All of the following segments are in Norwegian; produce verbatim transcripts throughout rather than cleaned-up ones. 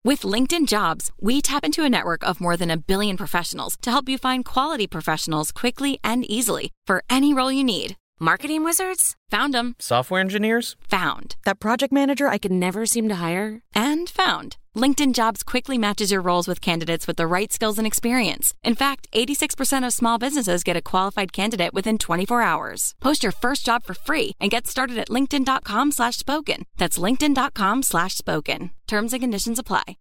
With LinkedIn Jobs, we tap into a network of more than a billion professionals to help you find quality professionals quickly and easily for any role you need. Marketing wizards? Found them. Software engineers? Found. That project manager I could never seem to hire? And found. LinkedIn Jobs quickly matches your roles with candidates with the right skills and experience. In fact, eighty-six percent of small businesses get a qualified candidate within twenty-four hours. Post your first job for free and get started at linkedin.com slash spoken. That's linkedin.com slash spoken. Terms and conditions apply.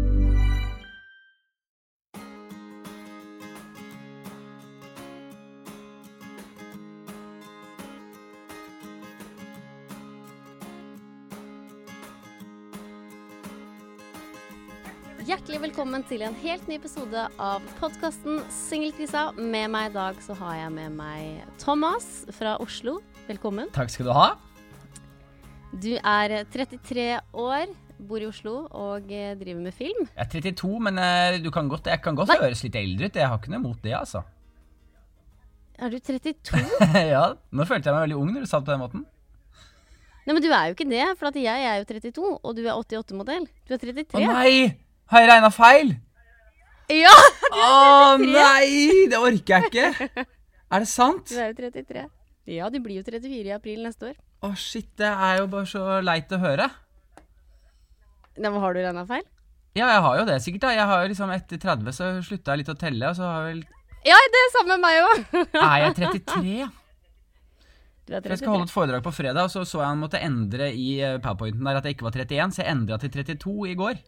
Hjertelig velkommen til en helt ny episode av podcasten Singelkrisa. Med meg I dag så har jeg med meg Thomas fra Oslo. Velkommen. Takk skal du ha. Du er trettitre år, bor I Oslo og driver med film. Jeg er trettito, men uh, du kan godt, jeg kan godt Nei. høres litt eldre ut. Jeg har ikke noe imot det, altså. Er du trettito? Ja, nå følte jeg meg veldig ung når du sa det på den måten. Nei, men du er jo ikke det, for at jeg er jo trettito, og du er åttiåtte-modell. Du er trettitre. Å nei! Har jeg regnet feil? Ja, du er Å trettitre. nei, det orker jeg ikke. Er det sant? Du er jo trettitre. Ja, du blir jo trettifire I april neste år. Å shit, det er jo bare så leit å høre. Nei, men har du regnet feil? Ja, jeg har jo det sikkert da. Jeg har jo liksom etter tretti så sluttet jeg litt å telle, og så har jeg vel... Ja, det er samme med meg også. Er jeg trettitre? Du er For jeg skal holde et foredrag på fredag, og så så jeg han måtte endre I PowerPointen der at jeg ikke var trettien, så jeg endret til trettito I går.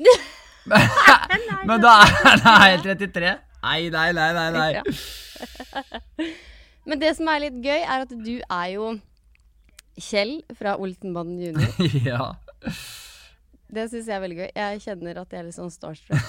Men da er jeg trettitre. Nei, nei, nei, nei, nei. Men det som er litt gøy er at du er jo Kjell fra Olsenbanden junior. Ja. Det synes jeg er veldig gøy. Jeg kjenner at jeg er litt sånn starstruck.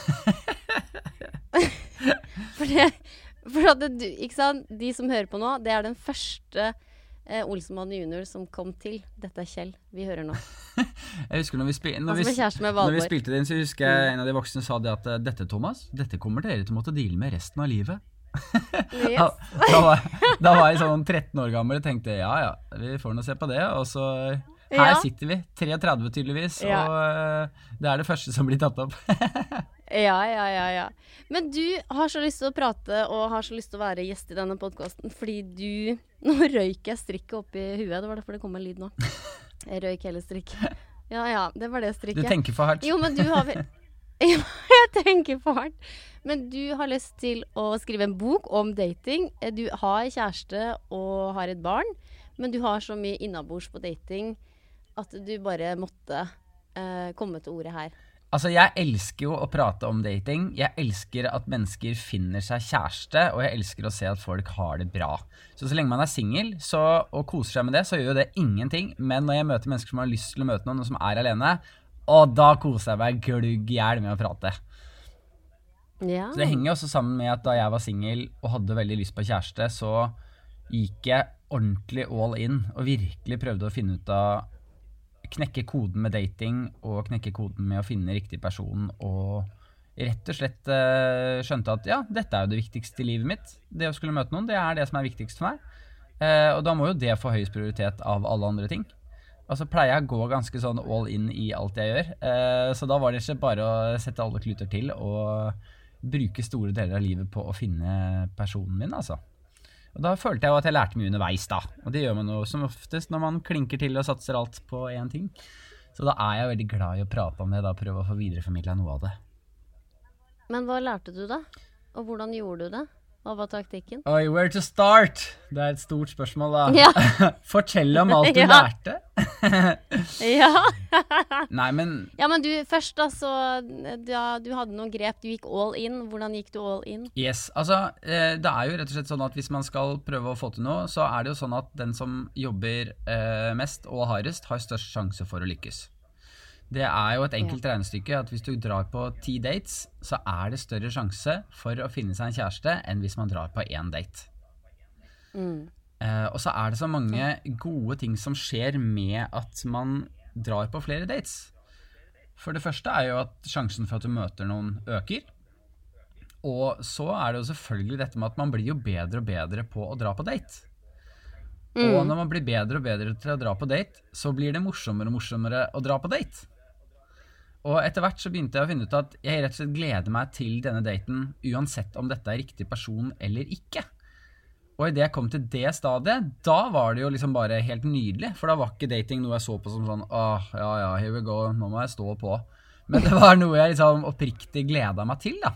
for det, for at det, du, ikke sant? De som hører på nå, det er den første eh, Olsenbanden junior som kom til. Dette er Kjell, vi hører nå. Jeg husker når vi, spil når, Altså vi, med kjæresten med når vi Valborg. spilte det inn, så husker jeg en av de voksne sa det at dette, Thomas, dette kommer dere til å måtte deale med resten av livet. Yes. da, da, var, da var jeg sånn tretten år gammel og tenkte, ja, ja, vi får nå se på det. Og så her Ja. sitter vi, treogtretti tydeligvis, Ja. og uh, det er det første som blir tatt opp. Ja, ja, ja, ja. Men du har så lyst til å prate og har så lyst til å være gjest I denne podcasten, fordi du... Nå røyk jeg strikket opp I huet, det var derfor det kom en lyd nå. Jeg røyk hele strikket. Ja, ja, det var det Du strikket. tenker for hardt. Jo, men du har vel... Ja, jeg tenker for hardt. Men du har lyst til å skrive en bok om dating. Du har kjæreste og har et barn, men du har så mye innabords på dating at du bare måtte eh, komme til ordet her. Altså, jeg elsker jo å prate om dating. Jeg elsker at mennesker finner seg kjæreste, og jeg elsker å se at folk har det bra. Så så lenge man er single så, og koser seg med det, så gjør jo det ingenting. Men når jeg møter mennesker som har lyst til å møte noen, og som er alene, og da koser jeg meg glugg I hjel med å prate. Ja. Så det henger også sammen med at da jeg var single og hadde veldig lyst på kjæreste, så gikk jeg ordentlig all in, og virkelig prøvde å finne ut av knekke koden med dating og knekke koden med å finne riktig person og rett og slett uh, skjønte at ja, dette er jo det viktigste I livet mitt. Det å skulle møte noen, det er det som er viktigst for meg. Uh, og da må jo det få høyest prioritet av alle andre ting. Og så pleier jeg å gå ganske sånn all in I alt jeg gjør. Uh, så da var det ikke bare å sette alle kluter til og bruke store deler av livet på å finne personen min, altså. Og da følte jeg jo at jeg lærte mye underveis da. Og det gjør man jo som oftest når man klinker til og satser alt på en ting. Så da er jeg veldig glad I å prate om det, da prøve å få videreformidlet noe av det. Men hva lærte du da? Og hvordan gjorde du det? Hva var taktikken? Oi, where to start? Det er et stort spørsmål da. Ja. Fortell om alt du Ja. lærte. Ja. Nei, men... Ja, men du, først da, så da, du hadde noen grep, du gikk all in. Hvordan gikk du all in? Yes, altså eh, det er jo rett og slett sånn at hvis man skal prøve å få til noe, så er det jo sånn at den som jobber eh, mest og hardest har størst sjanse for å lykkes. Det er jo et enkelt ja. regnestykke at hvis du drar på ti dates, så er det større sjanse for å finne seg en kjæreste enn hvis man drar på en date. Mm. Eh, og så er det så mange gode ting som skjer med at man drar på flere dates. For det første er jo at sjansen for at du møter noen øker. Og så er det jo selvfølgelig dette med at man blir jo bedre og bedre på å dra på date. Mm. Og når man blir bedre og bedre til å dra på date, så blir det morsommere og morsommere å dra på date. Og etter hvert så begynte jeg å finne ut at jeg rett og slett gleder meg til denne daten, uansett om dette er riktig person eller ikke. Og i det jeg kom til det stadiet, da var det jo liksom bare helt nydelig, for da var ikke dating noe jeg så på som sånn, åh, ja, ja, here we go, nå må jeg stå på. Men det var noe jeg liksom oppriktig gledet meg til, da.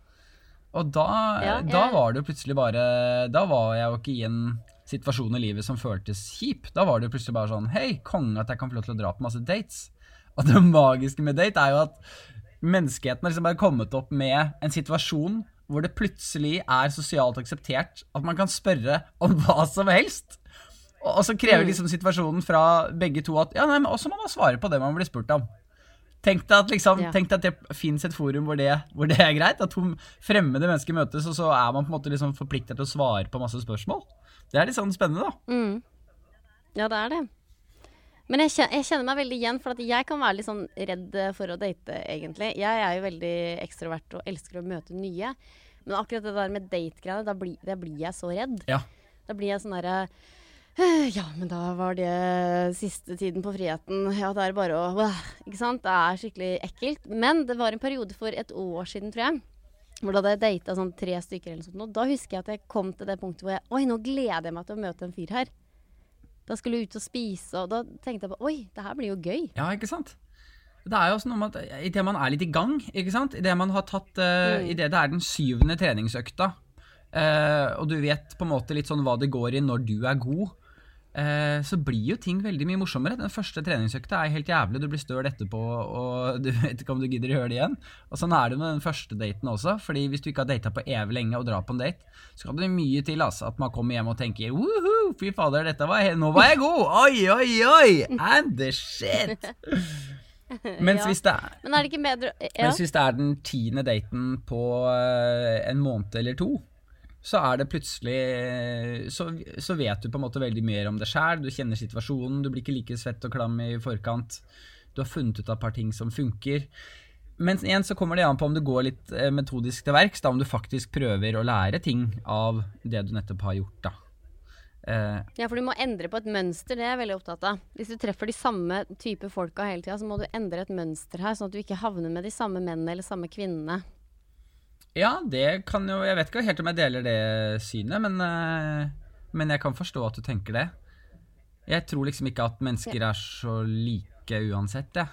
Og da, ja, ja. da var det jo plutselig bare, da var jeg jo ikke i en situasjon i livet som føltes kjip. Da var det jo plutselig bare sånn, hei, konge at jeg kan få lov til å dra på masse dates. Og det magiske med date er jo at menneskeheten har liksom bare kommet opp med en situasjon hvor det plutselig er sosialt akseptert at man kan spørre om hva som helst. Og så krever liksom situasjonen fra begge to at, ja, nei, men også må man svare på det man blir spurt om. Tenk deg at, liksom, ja. tenk deg at det finnes et forum hvor det, hvor det er greit, at to fremmede mennesker møtes, og så er man på en måte liksom forpliktet til å svare på masse spørsmål. Det er litt sånn spennende, da. Mm. Ja, det er det. Men jeg kjenner, jeg kjenner meg veldig igjen, for at jeg kan være litt sånn redd for å date, egentlig. Jeg er jo veldig ekstrovert og elsker å møte nye. Men akkurat det der med date-greiene, da blir, da blir jeg så redd. Ja. Da blir jeg sånn der, ja, men da var det siste tiden på friheten. Ja, det er bare å, ikke sant? Det er skikkelig ekkelt. Men det var en periode for et år siden, tror jeg, hvor da hadde jeg datet sånn tre stykker eller sånt. Og da husker jeg at jeg kom til det punktet hvor jeg, oi, nå gleder jeg meg til å møte en fyr her. Da skulle jeg ut og spise, og da tenkte jeg på, oi, det her blir jo gøy. Ja, ikke sant? Det er jo også noe med at i det man er litt i gang, ikke sant? I det man har tatt, uh, mm. i det det er den syvende treningsøkta, uh, og du vet på en måte litt sånn hva det går i når du er god, uh, så blir jo ting veldig mye morsommere. Den første treningsøkta er helt jævlig, du blir støl etterpå, og du vet ikke om du gidder å gjøre det igjen. Og sånn er det med den første daten også, fordi hvis du ikke har datet på evig lenge og drar på en date, så kan det mye til, altså, at man kommer hjem og tenker, woohoo, fy fader, dette var, nå var jeg god, oi, oi, oi, and the shit. Mens, ja. hvis det er, Men er det ikke bedre, ja. mens hvis det er den tiende daten på uh, en måned eller to, så er det plutselig, så, så vet du på en måte veldig mye om det selv, du kjenner situasjonen, du blir ikke like svett og klam i forkant, du har funnet ut av et par ting som funker. Men igjen så kommer det an på om du går litt eh, metodisk til verks, da, om du faktisk prøver å lære ting av det du nettopp har gjort, da. Eh, ja, for du må endre på et mønster, det er jeg veldig opptatt av. Hvis du treffer de samme type folka hele tiden, så må du endre et mønster her, sånn at du ikke havner med de samme mennene eller samme kvinnene. Ja, det kan jo, jeg vet ikke helt om jeg deler det synet, men, eh, men jeg kan forstå at du tenker det. Jeg tror liksom ikke at mennesker er så like uansett, det.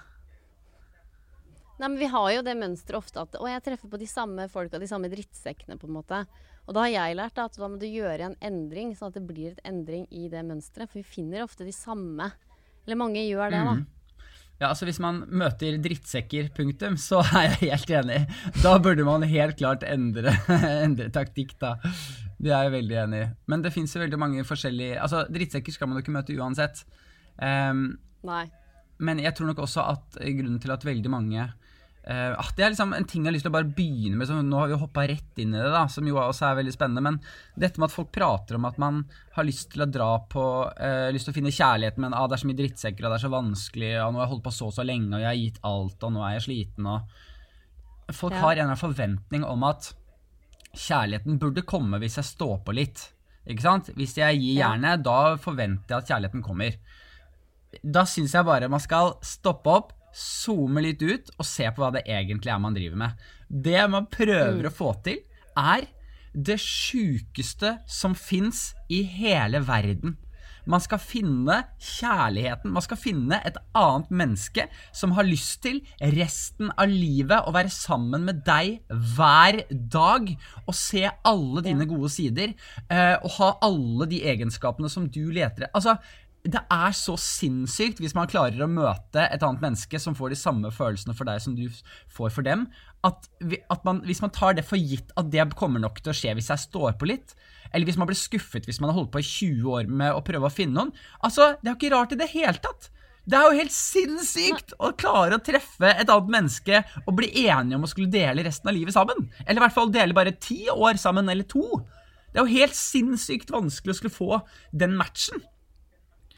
Nei, men vi har jo det mønstret ofte at, å, jeg treffer på de samme folka, de samme drittsekkene på en måte. Og da har jeg lært at da må du gjøre en endring, sånn at det blir et endring i det mønstret. For vi finner ofte de samme, eller mange gjør det da. Mm. Ja, altså hvis man møter drittsekker, punktum, så er jeg helt enig. Da burde man helt klart endre, endre taktikk da. Det er jeg veldig enig i. Men det finnes jo veldig mange forskjellige, altså drittsekker skal man jo ikke møte uansett. Um, Nei. Men jeg tror nok også at grunnen til at veldig mange Uh, det er liksom en ting jeg har lyst til å bare begynne med, så nå har vi hoppet rett inn i det da, som jo også er veldig spennende, men dette med at folk prater om at man har lyst til å dra på, uh, lyst til å finne kjærlighet, men ah, det er så mye drittsekker, og det er så vanskelig, og nå har jeg holdt på så så lenge, og jeg har gitt alt, og nå er jeg sliten, og folk ja. har en eller annen forventning om at kjærligheten burde komme hvis jeg står på litt, ikke sant? Hvis jeg gir jernet, ja. da forventer jeg at kjærligheten kommer. Da synes jeg bare man skal stoppe opp, zoome litt ut og se på hva det egentlig er man driver med. Det man prøver mm. å få til er det sjukeste som finnes i hele verden. Man skal finne kjærligheten, man skal finne et annet menneske som har lyst til resten av livet å være sammen med deg hver dag og se alle dine gode sider uh, og ha alle de egenskapene som du leter. Altså, det er så sinnssykt hvis man klarer å møte et annet menneske som får de samme følelsene for deg som du får for dem, at, vi, at man, hvis man tar det for gitt at det kommer nok til å skje hvis jeg står på litt, eller hvis man blir skuffet hvis man har holdt på i tjue år med å prøve å finne noen, altså det er jo ikke rart i det hele tatt. Det er jo helt sinnssykt å klare å treffe et annet menneske og bli enige om å skulle dele resten av livet sammen, eller i hvert fall dele bare ti år sammen eller to. Det er jo helt sinnssykt vanskelig å skulle få den matchen.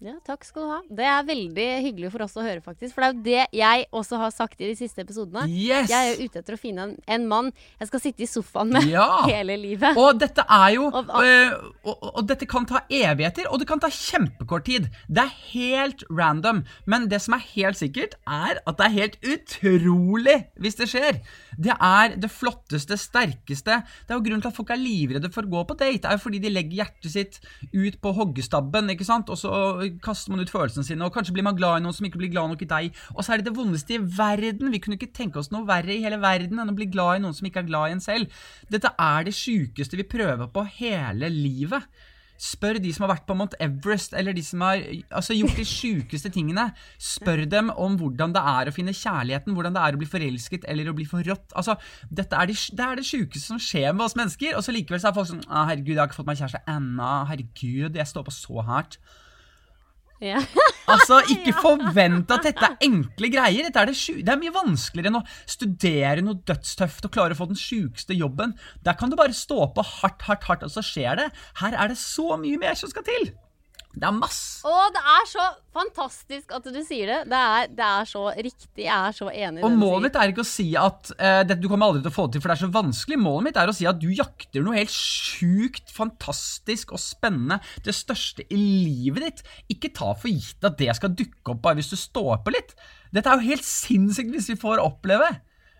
Ja, takk skal du ha. Det er veldig hyggelig for oss å høre, faktisk. For det er jo det jeg også har sagt i de siste episodene. Yes! Jeg er jo ute etter å finne en, en mann jeg skal sitte i sofaen med Ja! hele livet. Og dette er jo Og- øh, og, og, og dette kan ta evigheter, og det kan ta kjempekort tid. Det er helt random. Men det som er helt sikkert, er at det er helt utrolig hvis det skjer. Det er det flotteste, sterkeste. Det er jo grunnen til at folk er livredde for å gå på date. Det er jo fordi de legger hjertet sitt ut på hoggestabben, ikke sant? Og så kaster man ut følelsene sine, og kanskje blir man glad i noen som ikke blir glad nok i deg. Og så er det det vondeste i verden. Vi kunne ikke tenke oss noe verre i hele verden enn å bli glad i noen som ikke er glad i en selv. Dette er det sykeste vi prøver på hele livet. Spør de som har vært på Mount Everest, eller de som har altså, gjort de sykeste tingene. Spør dem om hvordan det er å finne kjærligheten, hvordan det er å bli forelsket eller å bli forrådt. Altså, dette er, de, det er det sykeste som skjer med oss mennesker, og så likevel så er folk sånn, ah, herregud, jeg har ikke fått meg kjæreste ennå, herregud, jeg står på så hardt. Ja. Altså, ikke forvent at dette er enkle greier. Dette er, det, sju- det er mye vanskeligere enn å studere noe dødstøft og klare å få den sykeste jobben. Der kan du bare stå på hardt, hardt, hardt, og så skjer det. Her er det så mye mer som skal til. Det er masse. Og det er så fantastisk at du sier det. Det er, det er så riktig. Jeg er så enig i Og det du målet sier. mitt er ikke å si at eh, det, du kommer aldri til å få det til, for det er så vanskelig. Målet mitt er å si at du jakter noe helt sjukt, fantastisk og spennende. Det største i livet ditt. Ikke ta for gitt at det skal dukke opp bare hvis du står på litt. Dette er jo helt sinnssykt hvis vi får oppleve.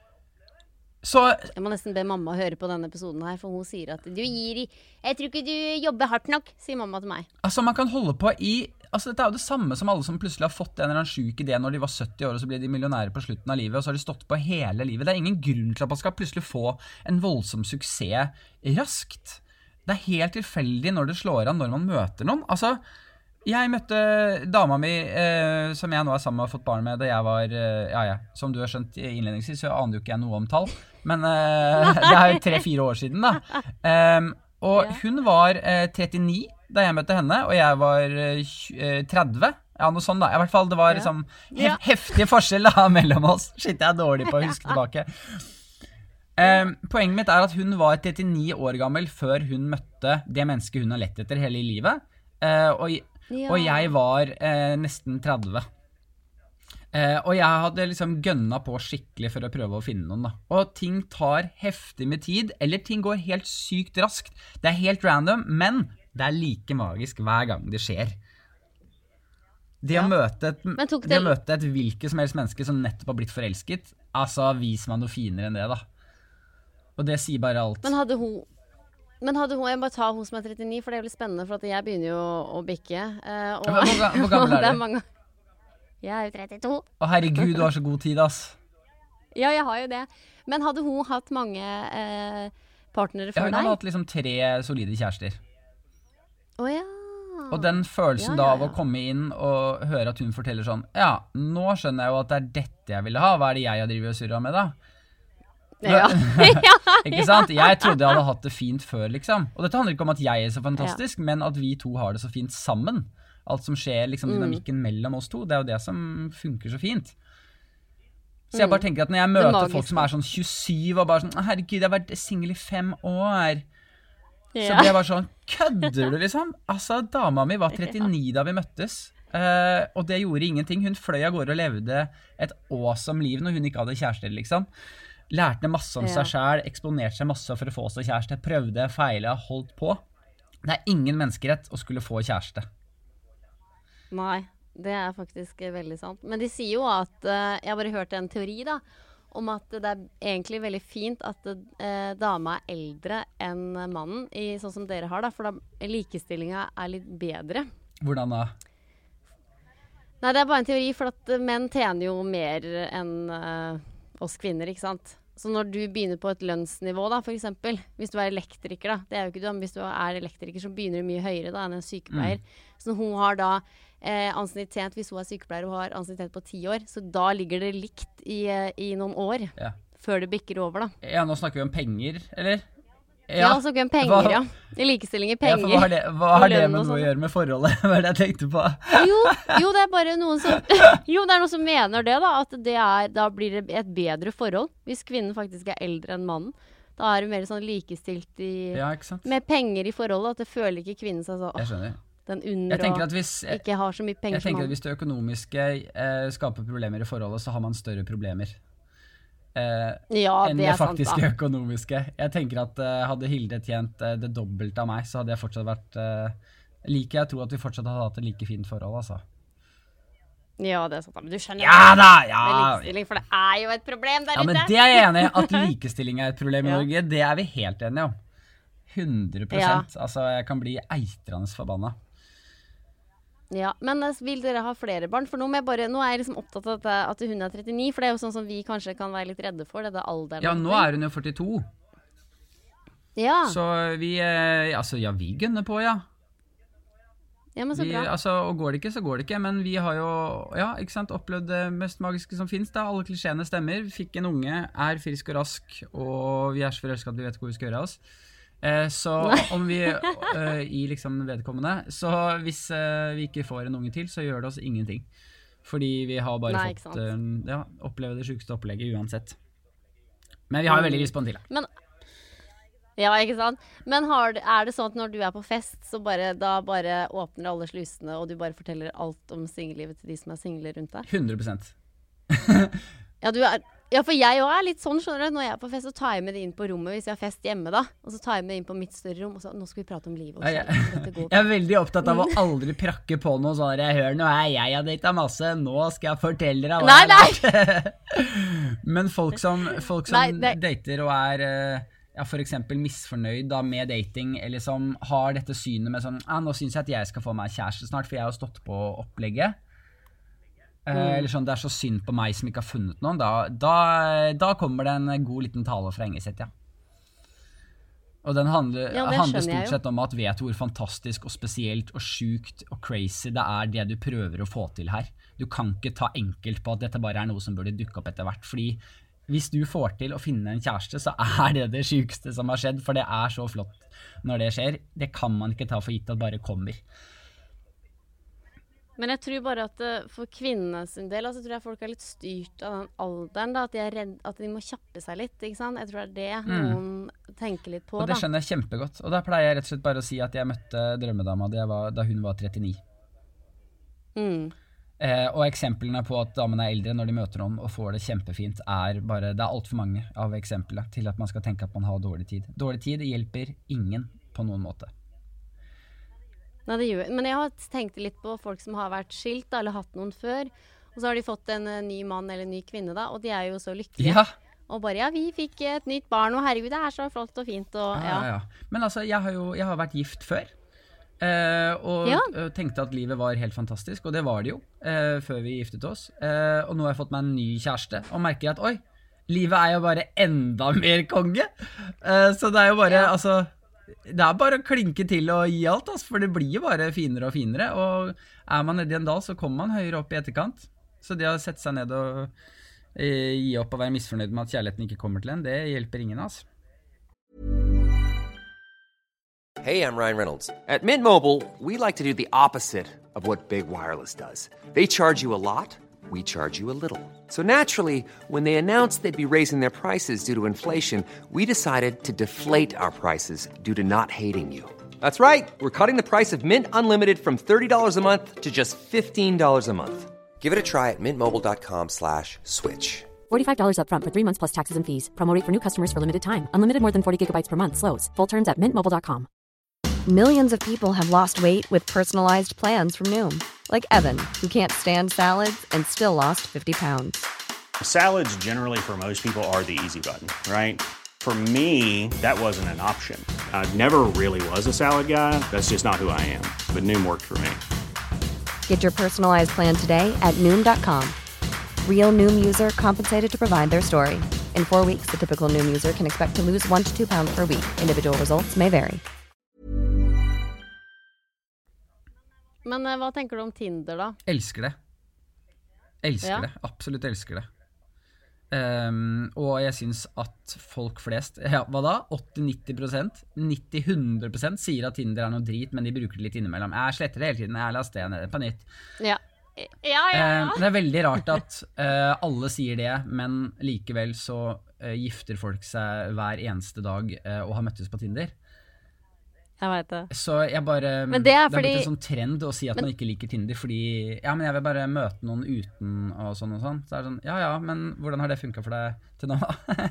Så Jeg må nesten be mamma høre på denne episoden her, for hun sier at du gir i Jeg tror ikke du jobber hardt nok, sier mamma til meg. altså, man kan holde på i altså, dette er jo det samme som alle som plutselig har fått en eller annen syk idé når de var sytti år, og så ble de millionærer på slutten av livet, og så har de stått på hele livet. Det er ingen grunn til at man skal plutselig få en voldsom suksess raskt. Det er helt tilfeldig når det slår an når man møter noen. Altså, jeg møtte dama mi, eh, som jeg nå er sammen med og har fått barn med, da jeg var, eh, ja ja, som du har skjønt innledningsvis, så aner jo ikke jeg noe om tall, men eh, det er jo tre-fire år siden da. Um, og hun var eh, trettini da jeg møtte henne, og jeg var eh, tj- eh, tretti. Ja, noe sånn da. I hvert fall, det var liksom hef Ja. heftig forskjell da, mellom oss. Shit, jeg er dårlig på å huske tilbake. Um, poenget mitt er at hun var trettini år gammel før hun møtte det mennesket hun har lett etter hele livet. Uh, og, Ja. og jeg var uh, nesten tretti. Uh, og jeg hadde liksom gønna på skikkelig for å prøve å finne noen da. Og ting tar heftig med tid, eller ting går helt sykt raskt. Det er helt random, men det er like magisk hver gang det skjer. Det å Ja. møte et, Men tok det å det- møte et hvilket som helst menneske som nettopp har blitt forelsket, altså vis meg noe finere enn det da. Og det sier bare alt. Men hadde hun Men hadde hun, jeg må bare ta hun som er trettini, for det er veldig spennende, for at jeg begynner jo å bikke. eh, og, Hvor ga- hvor gammel er det du? mange, jeg er jo trettito. Å herregud, du har så god tid, ass. Ja, jeg har jo det. Men hadde hun hatt mange eh, partnere Ja, før hun har deg? hatt liksom tre solide kjærester. Å ja. Og den følelsen Ja, da ja, av å ja. komme inn og høre at hun forteller sånn, ja, nå skjønner jeg jo at det er dette jeg ville ha, hva er det jeg har drivet og surret med da? Ja. Ikke sant? Jeg trodde jeg hadde hatt det fint før, liksom. Og dette handler ikke om at jeg er så fantastisk, men at vi to har det så fint sammen. Alt som skjer, liksom Mm. dynamikken mellom oss to, det er jo det som funker så fint. Så jeg bare tenker at når jeg møter Mm. magiske. folk som er sånn tjuesyv, og bare sånn, herregud, jeg har vært single i fem år, så Ja. ble jeg bare sånn, kødder du liksom? Altså, dama mi var trettini da vi møttes, eh, og det gjorde ingenting. Hun fløy av gårde og levde et awesome liv når hun ikke hadde kjærester, liksom. Lærte masse om Ja. seg selv, eksponerte seg masse for å få seg kjæreste, prøvde, feile, holdt på. Det er ingen menneskerett å skulle få kjæreste. Nei, det er faktisk eh, veldig sant. Men de sier jo at eh, jeg har bare hørt en teori da, om at det er egentlig veldig fint at eh, dama er eldre enn mannen, i, sånn som dere har da, for da likestillinga er litt bedre. Hvordan da? Nei, det er bare en teori, for at eh, menn tjener jo mer enn eh, oss kvinner, ikke sant? Så når du begynner på et lønnsnivå da, for eksempel, hvis du er elektriker da, det er jo ikke du, men hvis du er elektriker så begynner du mye høyere da enn en sykepleier. Så hun har da eh, ansiennitet, hvis hun er sykepleier og har ansiennitet på ti år, så da ligger det likt i, eh, i noen år, Ja. før det bikker over da. Ja, nå snakker vi om penger, eller? Ja, altså ikke en penger, Hva- ja. I likestilling i Ja, penger. for hva har det, hva og har det lønn med og noe å sånn. gjøre med forholdet? Hva er det jeg tenkte på? Jo, jo, det er bare noen som Jo, det er noen som mener det da, at det er, da blir det et bedre forhold hvis kvinnen faktisk er eldre enn mannen. Da er det mer sånn likestilt i, Ja, ikke sant? med penger i forholdet, at det føler ikke kvinnen seg så Jeg åh, skjønner. den under og hvis, ikke har så mye penger jeg som tenker han. at hvis det økonomiske eh, skaper problemer i forholdet, så har man større problemer. Eh, Ja, enn det det er sant faktiske da. økonomiske. Jeg tenker at eh, hadde Hilde tjent eh, det dobbelte av meg, så hadde jeg fortsatt vært eh, liker jeg tror at vi fortsatt hadde hatt et like fint forhold, altså. Ja, det er sant da. Men du skjønner Ja det da, ja! med likestilling, for det er jo et problem der Ja, men ute. det er jeg enig i. At likestilling er et problem i Ja. Norge, det er vi helt enige om. hundre prosent. Altså, jeg kan bli eitrende forbanna. Ja, men eh, vil dere ha flere barn? For nå, må jeg bare, nå er jeg liksom opptatt av at, at hun er trettini, for det er jo sånn som vi kanskje kan være litt redde for, det er alderen. Ja, nå er hun jo førtito. Ja, Så vi, eh, altså, ja, vi gønner på, ja. ja men så Vi, bra. altså, og går det ikke, så går det ikke, men vi har jo, ja, ikke sant, opplevd det mest magiske som finnes da. Alle klisjeene stemmer. Fikk en unge, er frisk og rask, og vi er så forelsket at vi vet hvor vi skal gjøre av oss. Eh, så om vi, eh, i liksom vedkommende, så hvis eh, vi ikke får en unge til, så gjør det oss ingenting. Fordi vi har bare Nei, ikke fått, sant. eh, ja, oppleve det sykeste opplegget uansett. Men vi har jo veldig lyst på en til, da. Men, ja, ikke sant? Men har, det- er det sånn at når du er på fest, så bare, da bare åpner alle slusene, og du bare forteller alt om singellivet til de som er single rundt deg? hundre prosent. Ja, du er, ja, for jeg også er litt sånn, skjønner du. Når jeg er på fest, så tar jeg med det inn på rommet hvis jeg har fest hjemme da. Og så tar jeg med det inn på mitt større rom, og så, nå skal vi prate om livet. Og Jeg, kjærlighet, dette går jeg er veldig opptatt av å aldri prakke på noe sånn der, hør nå her, jeg har datet masse, nå skal jeg fortelle deg hva Nei, jeg har lært. Men folk som, folk som Nei, det- dater og er eh, ja, for eksempel misfornøyd da, med dating, eller som har dette synet med sånn, ah, nå synes jeg at jeg skal få meg kjæreste snart, for jeg har stått på opplegget. Eh, eller sånn, det er så synd på meg som ikke har funnet noen, da, da, da kommer det en god liten tale fra Engeseth, ja. Og den handler, Ja, det handler skjønner jeg stort jo. sett om at vet du hvor fantastisk og spesielt og sjukt og crazy det er det du prøver å få til her. Du kan ikke ta enkelt på at dette bare er noe som burde dukke opp etter hvert, fordi hvis du får til å finne en kjæreste, så er det det sjukeste som har skjedd, for det er så flott når det skjer. Det kan man ikke ta for gitt at bare kommer. Men jeg tror bare at eh, for kvinnene sin del, altså tror jeg folk er litt styrt av den alderen da, at de er redd, at de må kjappe seg litt, ikke sant? Jeg tror det er det noen tenker litt på Og det da. skjønner jeg kjempegodt. Og da pleier jeg rett og slett bare å si at jeg møtte drømmedama da, jeg var, da hun var trettini. Mm. Eh, og eksemplene på at damene er eldre når de møter noen og får det kjempefint, er bare, det er alt for mange av eksemplene til at man skal tenke at man har dårlig tid. Dårlig tid hjelper ingen på noen måte. Nei, det gjør. Men jeg har tenkt litt på folk som har vært skilt da, eller hatt noen før, og så har de fått en eh, ny mann eller en ny kvinne da, og de er jo så lykkelige. Ja, Og bare, ja, vi fikk et nytt barn, og herregud, det er så flott og fint, og ja, ja. ja, ja. Men altså, jeg har jo jeg har vært gift før. Eh, og Ja. eh, tenkte at livet var helt fantastisk, og det var det jo eh, før vi giftet oss. Eh, og nå har jeg fått meg en ny kjæreste, og merker at oi, livet er jo bare enda mer konge. Eh, så det er jo bare, Ja. altså, det er bare å klinke til og gi alt, altså, for det blir jo bare finere og finere, og er man nede i en dal, så kommer man høyere opp i etterkant. Så det å sette seg ned og eh, gi opp og være misfornøyd med at kjærligheten ikke kommer til en, det hjelper ingen, altså. Hey, I'm Ryan Reynolds. At Mint Mobile, we like to do the opposite of what Big Wireless does. They charge you a lot, we charge you a little. So naturally, when they announced they'd be raising their prices due to inflation, we decided to deflate our prices due to not hating you. That's right. We're cutting the price of Mint Unlimited from thirty dollars a month to just fifteen dollars a month. Give it a try at mintmobile.com slash switch. forty-five dollars up front for three months plus taxes and fees. Promo rate for new customers for limited time. Unlimited more than forty gigabytes per month. Slows full terms at mint mobile dot com. Millions of people have lost weight with personalized plans from Noom. Like Evan, who can't stand salads and still lost fifty pounds. Salads generally for most people are the easy button, right? For me, that wasn't an option. I never really was a salad guy. That's just not who I am. But Noom worked for me. Get your personalized plan today at Noom dot com. Real Noom user compensated to provide their story. In four weeks, the typical Noom user can expect to lose one to two pounds per week. Individual results may vary. Men eh, hva tenker du om Tinder da? Elsker det. Elsker Ja. det. Absolutt elsker det. Um, og jeg synes at folk flest, ja, hva da? åtti-nitti prosent, nitti til hundre prosent sier at Tinder er noe drit, men de bruker det litt innimellom. Jeg sletter det hele tiden, jeg laster det ned på nytt. Ja. Ja, ja, ja. Um, det er veldig rart at uh, alle sier det, men likevel så uh, gifter folk seg hver eneste dag uh, og har møttes på Tinder. Jeg vet det. Så jeg bare, Men det er det har fordi- blitt en sånn trend å si at Men- man ikke liker Tinder, fordi, ja, men jeg vil bare møte noen uten og sånn og sånn. Så er det sånn, ja, ja, men hvordan har det funket for deg til nå?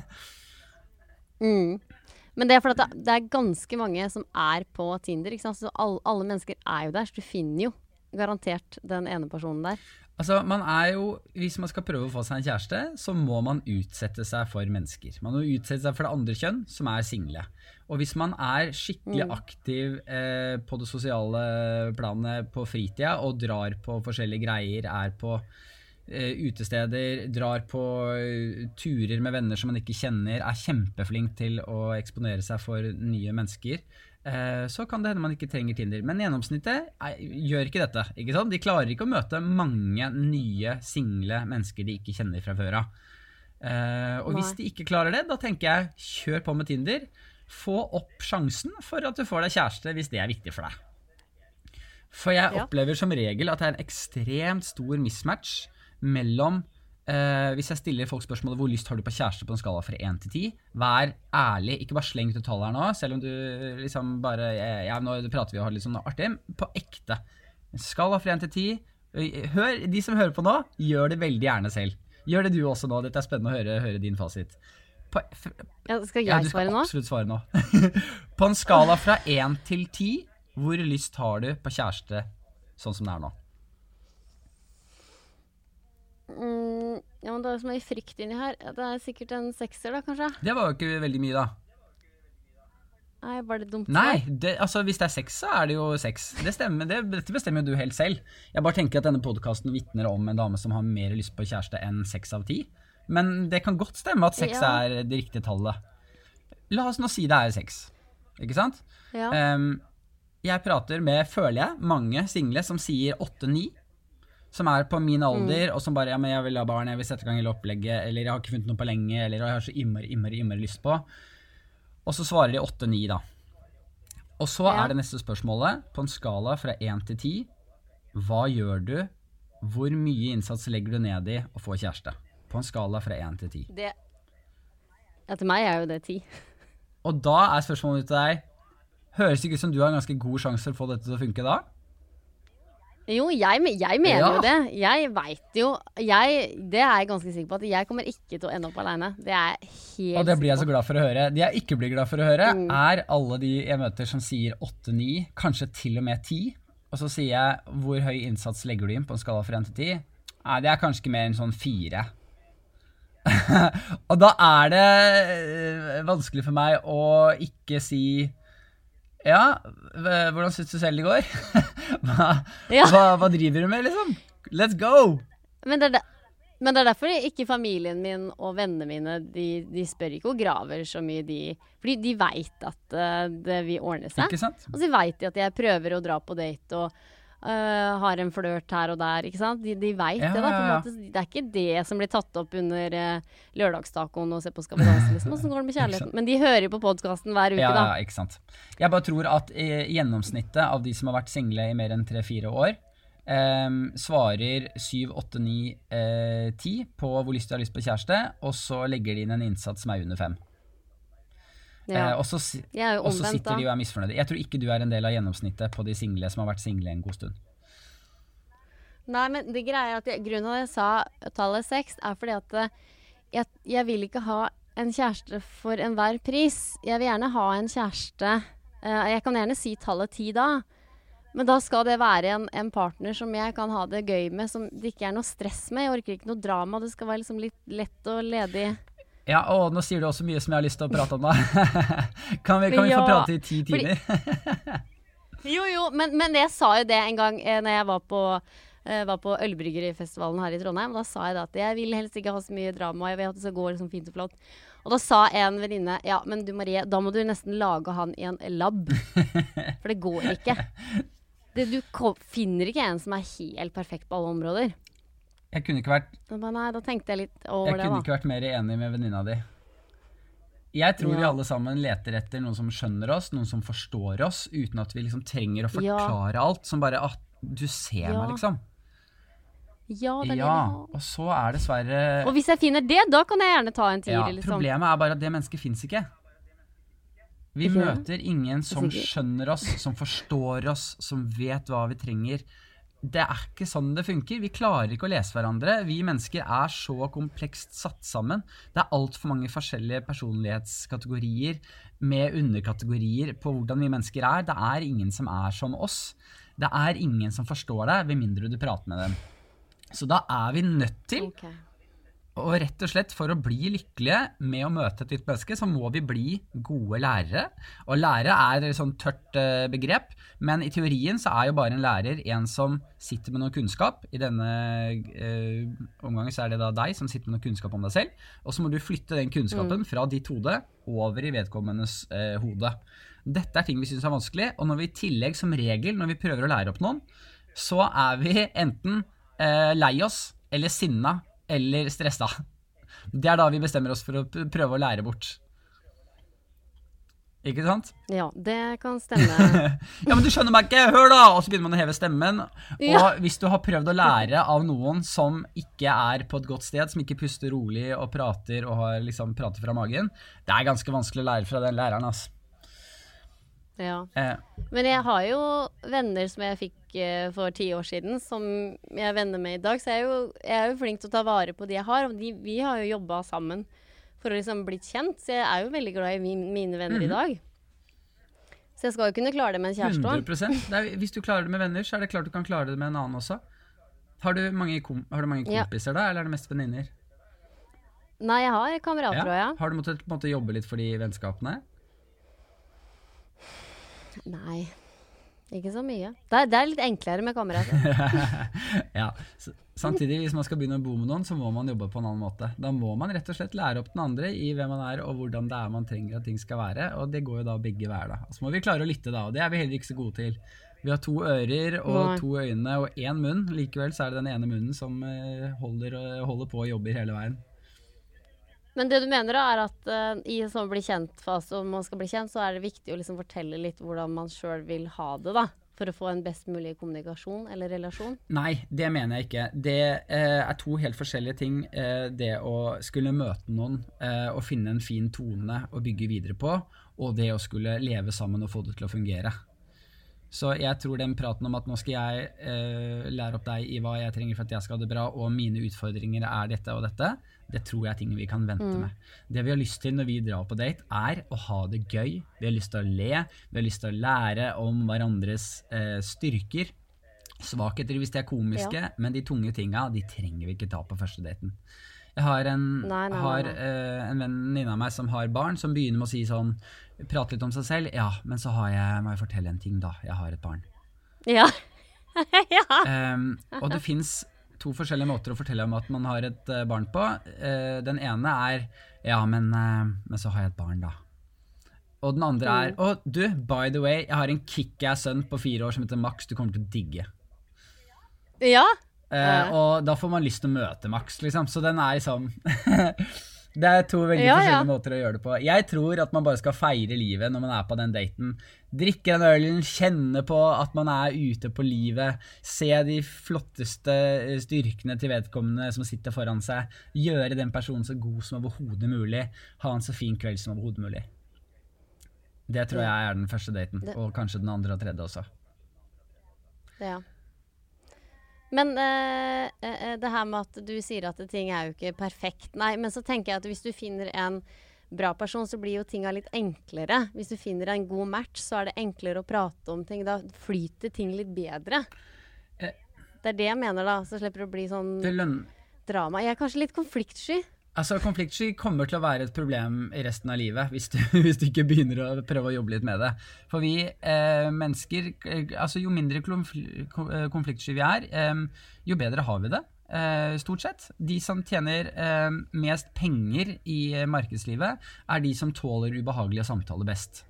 Mm. Men det er fordi at det, det er ganske mange som er på Tinder, ikke sant? Så alle, alle mennesker er jo der, så du finner jo garantert den ene personen der. Altså, man er jo, hvis man skal prøve å få seg en kjæreste, så må man utsette seg for mennesker. Man må utsette seg for det andre kjønn, som er single. Og hvis man er skikkelig Mm. aktiv eh, på det sosiale planet på fritida, og drar på forskjellige greier, er på eh, utesteder, drar på eh, turer med venner som man ikke kjenner, er kjempeflink til å eksponere seg for nye mennesker, eh, så kan det hende man ikke trenger Tinder. Men gjennomsnittet er, gjør ikke dette, ikke sant? De klarer ikke å møte mange nye single mennesker de ikke kjenner fra før av. Eh, og hvis Nei. de ikke klarer det, da tenker jeg, kjør på med Tinder. Få opp sjansen for at du får deg kjæreste hvis det er viktig for deg. For jeg Ja. opplever som regel at det er en ekstremt stor mismatch mellom, eh, hvis jeg stiller folk spørsmålet hvor lyst har du på kjæreste på en skala fra én til ti, vær ærlig, ikke bare sleng til tall her nå, selv om du liksom bare, ja, nå prater vi og har litt sånn artig, på ekte. En skala fra én til ti, hør, de som hører på nå, gjør det veldig gjerne selv. Gjør det du også nå, dette er spennende å høre, høre din fasit. På, Ja, skal jeg ja, du skal svare nå? absolutt svare nå. På en skala fra én til ti, hvor lyst har du på kjæreste sånn som det er nå? Mm, ja, men det er så mye frykt inni her. Det er sikkert en sekser da, kanskje? Det var jo ikke veldig mye da. Nei, var det dumt Nei, svar? det, altså hvis det er seks, så er det jo seks. Det stemmer, det, dette bestemmer jo du helt selv. Jeg bare tenker at denne podcasten vitner om en dame som har mer lyst på kjæreste enn seks av ti. Men det kan godt stemme at seks Ja. er det riktige tallet. La oss nå si det er seks. Ikke sant? Ja. Ehm, jeg prater med, føler jeg, mange single som sier åtte ni, som er på min alder, og som bare, ja, men jeg vil ha barn, jeg vil sette i gang hele opplegget, eller jeg har ikke funnet noe på lenge, eller jeg har så immer, immer, immer lyst på. Og så svarer de åtte ni da. Og så Ja. er det neste spørsmålet, på en skala fra én til ti, hva gjør du, hvor mye innsats legger du ned i å få kjæreste? På en skala fra én til ti. Det, ja, til meg er jo det ti. Og da er spørsmålet til deg, høres det ikke ut som du har en ganske god sjanse for å få dette til å funke da? Jo, jeg, me- jeg mener Ja. jo det. Jeg vet jo, jeg, det er jeg ganske sikker på, at jeg kommer ikke til å ende opp alene. Det er jeg helt Og det blir jeg så sikker på. glad for å høre. De jeg ikke blir glad for å høre, Mm. er alle de jeg møter som sier åtte ni, kanskje til og med ti. Og så sier jeg, hvor høy innsats legger du inn på en skala fra én til ti? Nei, det er kanskje ikke mer enn sånn fire. Og da er det eh, vanskelig for meg å ikke si, ja, hva- hvordan synes du selv det går? hva, Ja. hva, hva driver du med, liksom? Let's go! Men det, er det, men det er derfor ikke familien min og vennene mine, de, de spør ikke og graver så mye, de, fordi de vet at eh, det vil ordne seg. Ikke sant? Og så vet de at jeg prøver å dra på date og eh, har en flørt her og der, ikke sant? De, de vet Ja, det da, på en ja, ja. måte. Det er ikke det som blir tatt opp under uh, lørdagstacoen og se på Skal vi danse, liksom. Og så går det med Ikke kjærligheten. sant. Men de hører jo på podcasten hver uke, Ja, da. ja, ikke sant. Jeg bare tror at eh, gjennomsnittet av de som har vært single i mer enn tre fire år, eh, svarer syv, åtte, ni, ti på hvor lyst de har lyst på kjæreste, og så legger de inn en innsats som er under fem. Ja. Eh, og så si- Jeg er jo og så omvendt, sitter da. de og er misfornøyde. Jeg tror ikke du er en del av gjennomsnittet på de single som har vært single en god stund. Nei, men det greia er at jeg, grunnen til at jeg sa tallet seks, er fordi at eh, jeg, jeg vil ikke ha en kjæreste for enhver pris. Jeg vil gjerne ha en kjæreste. eh, jeg kan gjerne si tallet ti da. Men da skal det være en, en partner som jeg kan ha det gøy med, som det ikke er noe stress med. Jeg orker ikke noe drama. Det skal være liksom litt lett og ledig. Ja, og nå sier du også mye som jeg har lyst til å prate om da. kan vi, kan vi få Ja, prate i ti fordi- timer? Jo, jo, men, men jeg sa jo det en gang eh, når jeg var på, eh, var på Ølbryggerifestivalen her i Trondheim. Da sa jeg da at jeg vil helst ikke ha så mye drama, jeg vil at det skal gå liksom fint og flott. Og da sa en venninne, ja, men du Marie, da må du nesten lage han i en lab. For det går ikke. Det, du ko- finner ikke en som er helt perfekt på alle områder. Jeg kunne ikke vært, Da, ba, nei, da tenkte jeg litt jeg over det kunne da. ikke vært mer enig med venninna di. Jeg tror vi Ja. alle sammen leter etter noen som skjønner oss, noen som forstår oss, uten at vi liksom trenger å Ja. forklare alt, som bare, ah, du ser Ja. meg liksom. Ja, det er det Ja, vi har. og så er dessverre, Og hvis jeg finner det, da kan jeg gjerne ta en tier, ja, liksom. problemet er bare at det mennesket finnes ikke. Vi Ikke det? møter ingen som Sikkert. skjønner oss, som forstår oss, som vet hva vi trenger. Det er ikke sånn det funker. Vi klarer ikke å lese hverandre. Vi mennesker er så komplekst satt sammen. Det er alt for mange forskjellige personlighetskategorier med underkategorier på hvordan vi mennesker er. Det er ingen som er som oss. Det er ingen som forstår deg, ved mindre du prater med dem. Så da er vi nødt til, Ok. og rett og slett for å bli lykkelige med å møte et nytt menneske, så må vi bli gode lærere. Og lære er et sånn tørt eh, begrep, men i teorien så er jo bare en lærer en som sitter med noe kunnskap. I denne eh, omgangen så er det da deg som sitter med noe kunnskap om deg selv, og så må du flytte den kunnskapen fra ditt hode over i vedkommendes eh, hode. Dette er ting vi synes er vanskelig, og når vi i tillegg som regel, når vi prøver å lære opp noen, så er vi enten eh, lei oss, eller sinna, eller stressa. Det er da vi bestemmer oss for å p- prøve å lære bort. Ikke sant? Ja, det kan stemme. Ja, men du skjønner meg ikke, hør da! Og så begynner man å heve stemmen. Og Ja. hvis du har prøvd å lære av noen som ikke er på et godt sted, som ikke puster rolig og prater og har liksom prater fra magen, det er ganske vanskelig å lære fra den læreren, altså. Ja. Eh, Men jeg har jo venner som jeg fikk eh, for ti år siden, som jeg er venner med i dag, så jeg er jo, jeg er jo flink til å ta vare på de jeg har, og de, vi har jo jobbet sammen for å liksom blitt kjent, så jeg er jo veldig glad i min, mine venner i dag. Så jeg skal jo kunne klare det med en kjæreste hundre også. prosent. Det er, hvis du klarer det med venner, så er det klart du kan klare det med en annen også. Har du mange, kom, har du mange Ja. kompiser da, eller er det mest venninner? Nei, jeg har kamerater også, ja. Har du måttet på en måte jobbe litt for de vennskapene? Nei, ikke så mye. Det er, det er litt enklere med kamerater. Ja, s- samtidig hvis man skal begynne å bo med noen, så må man jobbe på en annen måte. Da må man rett og slett lære opp den andre i hvem man er og hvordan det er man trenger at ting skal være, og det går jo da begge hver da. Og så må vi klare å lytte da, og det er vi heller ikke så gode til. Vi har to ører og Nei. to øyne og en munn, likevel så er det den ene munnen som eh, holder, holder på og jobber hele veien. Men det du mener da er at eh, i en sånn bli kjent-fase, om man skal bli kjent, så er det viktig å liksom fortelle litt hvordan man selv vil ha det da, for å få en best mulig kommunikasjon eller relasjon. Nei, det mener jeg ikke. Det eh, er to helt forskjellige ting. Eh, det å skulle møte noen eh, og finne en fin tone å bygge videre på, og det å skulle leve sammen og få det til å fungere. Så jeg tror den praten om at nå skal jeg eh, lære opp deg i hva jeg trenger for at jeg skal ha det bra, og mine utfordringer er dette og dette, det tror jeg er ting vi kan vente Mm. med. Det vi har lyst til når vi drar på date er å ha det gøy, vi har lyst til å le, vi har lyst til å lære om hverandres eh, styrker, svakheter hvis de er komiske, men de tunge tinga, de trenger vi ikke ta på første daten. Jeg har en, Nei, nei, nei, har, nei. eh, en venninne av meg som har barn, som begynner med å si sånn, prate litt om seg selv, ja, men så har jeg, må jeg fortelle en ting da, jeg har et barn. Ja. ja. Um, og det finnes to forskjellige måter å fortelle om at man har et uh, barn på. Uh, den ene er, ja, men, uh, men så har jeg et barn da. Og den andre er, å du, by the way, jeg har en kick-ass sønn på fire år som heter Max, du kommer til å digge. Ja. Uh, og da får man lyst til å møte Max, liksom. Så den er liksom... Det er to veldig Ja, ja. forskjellige måter å gjøre det på. Jeg tror at man bare skal feire livet når man er på den daten. Drikke den ølen, kjenne på at man er ute på livet, se de flotteste styrkene til vedkommende som sitter foran seg, gjøre den personen så god som overhodet mulig, ha en så fin kveld som overhodet mulig. Det tror jeg er den første daten, Det- og kanskje den andre og tredje også. Ja. Men eh, eh, det her med at du sier at ting er jo ikke perfekt. Nei, men så tenker jeg at hvis du finner en bra person, så blir jo tinga litt enklere. Hvis du finner en god match, så er det enklere å prate om ting. Da flyter ting litt bedre. Eh. Det er det jeg mener da, så slipper det å bli sånn Det lønn... drama. Jeg er kanskje litt konfliktsky. Altså, konfliktsky kommer til å være et problem i resten av livet hvis du, hvis du ikke begynner å prøve å jobbe litt med det. For vi eh, mennesker, eh, altså jo mindre konfl- kon- eh, konfliktsky vi er, eh, jo bedre har vi det, eh, stort sett. De som tjener eh, mest penger i eh, markedslivet er de som tåler ubehagelige samtaler best.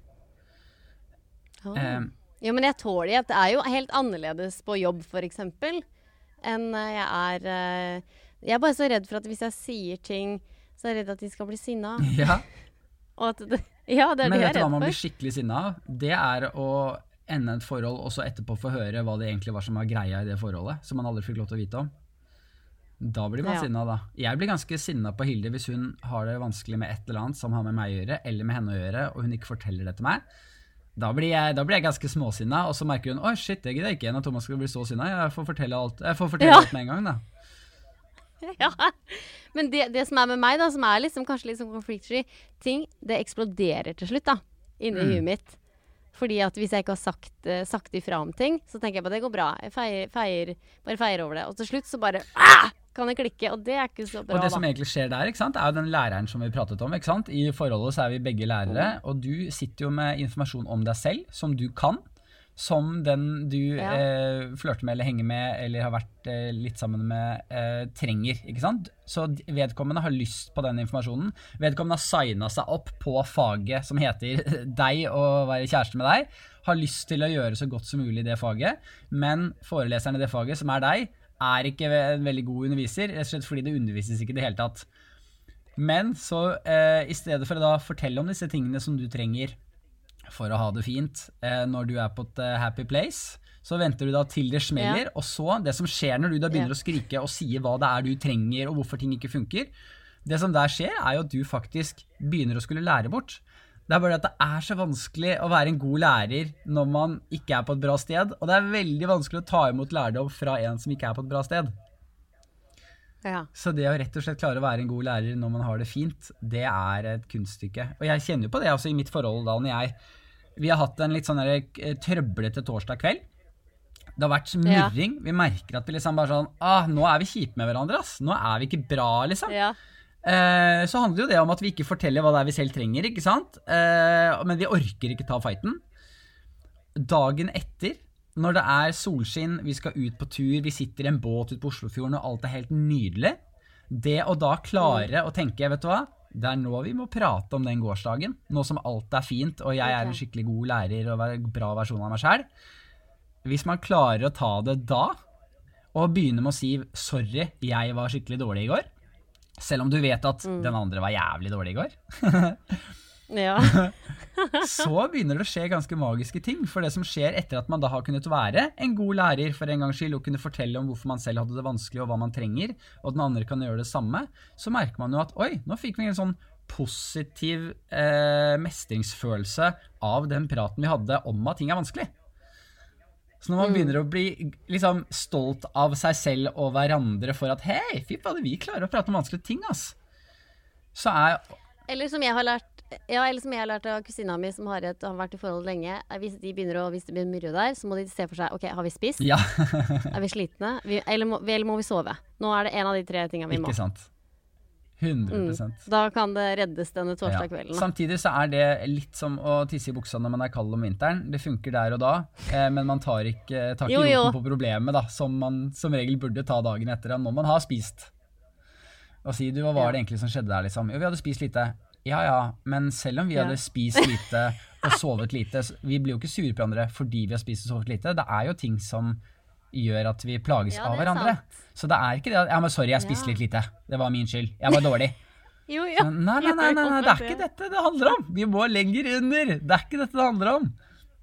Oh. Eh, Jo, men jeg tåler det. Det er jo helt annerledes på jobb, for eksempel, enn eh, jeg er eh, Jeg er bare så redd for at hvis jeg sier ting, så er jeg redd at de skal bli sinna. ja. Og at det, ja, det er Men det jeg vet er du hva man redd blir for. skikkelig sinna av? Det er å ende et forhold, og så etterpå få høre hva det egentlig var som var greia i det forholdet, som man aldri fikk lov til å vite om. Da blir man Ja. sinna da. Jeg blir ganske sinna på Hilde hvis hun har det vanskelig med et eller annet som har med meg å gjøre, eller med henne å gjøre, og hun ikke forteller det til meg. Da blir jeg, da blir jeg ganske småsinna, og så merker hun, oi shit, det gidder jeg ikke igjen at Thomas skal bli så sinna. Jeg får fortelle alt, jeg får fortelle Ja. alt med en gang da. Ja, men det, det som er med meg da, som er liksom, kanskje litt sånn konfliktfri ting, det eksploderer til slutt da, inni Mm. huet mitt. Fordi at hvis jeg ikke har sagt, uh, sagt ifra om ting, så tenker jeg på det går bra. Jeg feier, feier, bare feier over det. Og til slutt så bare, ah, kan det klikke, og det er ikke så bra Og det da. som egentlig skjer der, ikke sant, er jo den læreren som vi pratet om, ikke sant? I forholdet så er vi begge lærere, Mm. og du sitter jo med informasjon om deg selv, som du kan, som den du Ja. eh, flørter med eller henger med, eller har vært eh, litt sammen med, eh, trenger, ikke sant? Så d- vedkommende har lyst på den informasjonen. Vedkommende har signet seg opp på faget som heter deg og være kjæreste med deg, har lyst til å gjøre så godt som mulig i det faget, men foreleseren i det faget, som er deg, er ikke en veldig god underviser, rett og slett fordi det undervises ikke i det hele tatt. Men så eh, i stedet for å da fortelle om disse tingene som du trenger for å ha det fint eh, når du er på et eh, happy place, så venter du da til det smeller, Ja. og så det som skjer når du da begynner Ja. å skrike og sier hva det er du trenger og hvorfor ting ikke funker, det som der skjer er jo at du faktisk begynner å skulle lære bort. Det er bare at det er så vanskelig å være en god lærer når man ikke er på et bra sted, og det er veldig vanskelig å ta imot lærdom fra en som ikke er på et bra sted. Ja. Så det å rett og slett klare å være en god lærer når man har det fint, det er et kunststykke. Og jeg kjenner jo på det også i mitt forhold da, når jeg, vi har hatt en litt sånn der, eh, trøblete torsdag kveld. Det har vært murring, vi merker at vi liksom bare sånn, ah, nå er vi kjipe med hverandre, ass. Nå er vi ikke bra, liksom. Ja. Eh, så handler jo det om at vi ikke forteller hva det er vi selv trenger, ikke sant? Eh, men vi orker ikke ta fighten. Dagen etter, når det er solskinn, vi skal ut på tur, vi sitter i en båt ut på Oslofjorden, og alt er helt nydelig. Det å da klare å tenke, vet du hva? Det er nå vi må prate om den gårsdagen. Nå som alt er fint, og jeg er en skikkelig god lærer og en bra versjon av meg selv. Hvis man klarer å ta det da, og begynne med å si, sorry, jeg var skikkelig dårlig i går, selv om du vet at Mm. den andre var jævlig dårlig i går, Ja. så begynner det å skje ganske magiske ting. For det som skjer etter at man da har kunnet være en god lærer for en gangs skyld, og kunne fortelle om hvorfor man selv hadde det vanskelig og hva man trenger, og den andre kan gjøre det samme, så merker man jo at, oi, nå fikk vi en sånn positiv eh, mestringsfølelse av den praten vi hadde om at ting er vanskelig. Så når man begynner å bli liksom stolt av seg selv og hverandre for at, hei, fy fader, vi klarer å prate om vanskelige ting, ass. Så er, Eller som jeg har lært Ja, eller som jeg har lært av kusina mi som har, et, har vært i forhold lenge, er hvis de begynner å, hvis det blir mye der, så må de se for seg, ok, har vi spist? ja, Er vi slitne? Vi, eller, må, eller må vi sove? Nå er det en av de tre tingene vi må. ikke sant. hundre prosent. Mm. Da kan det reddes denne torsdag Ja. kvelden. Da. Samtidig så er det litt som å tisse i buksa når man er kald om vinteren. Det funker der og da, eh, men man tar ikke, tar ikke Jo, jo. roten på problemet da, som man som regel burde ta dagen etter når man har spist. Og si, du, hva var Ja. det egentlig som skjedde der liksom? Jo, vi hadde spist lite. Ja, ja, men selv om vi Ja. hadde spist lite og sovet lite, så vi blir jo ikke sure på hverandre fordi vi har spist og sovet lite. Det er jo ting som gjør at vi plages Ja, av det er hverandre. sant. Så det er ikke det at, ja, men sorry, jeg spiste Ja. litt lite. Det var min skyld. Jeg var dårlig. Jo, ja. Nei, nei, nei, nei, nei, det er ikke dette det handler om. Vi må lenger under. Det er ikke dette det handler om.